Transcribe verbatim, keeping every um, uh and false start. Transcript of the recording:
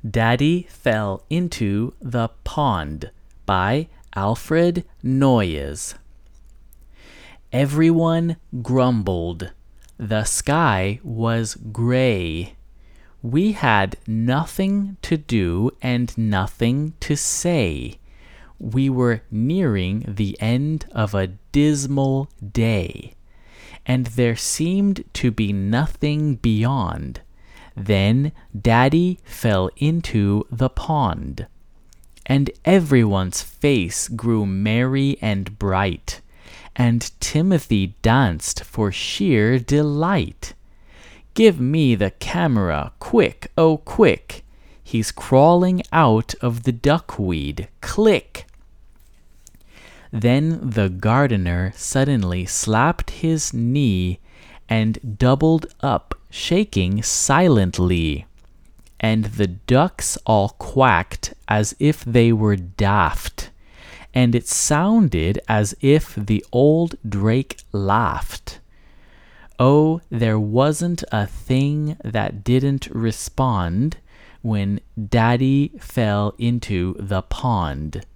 Daddy Fell into the Pond by Alfred Noyes. Everyone grumbled. The sky was gray. We had nothing to do and nothing to say. We were nearing the end of a dismal day, and there seemed to be nothing beyond. Then Daddy fell into the pond, and everyone's face grew merry and bright, and Timothy danced for sheer delight. "Give me the camera, quick, oh quick! He's crawling out of the duckweed, click!" Then the gardener suddenly slapped his knee and doubled up, shaking silently. And the ducks all quacked as if they were daft, and it sounded as if the old drake laughed. Oh, there wasn't a thing that didn't respond when Daddy fell into the pond.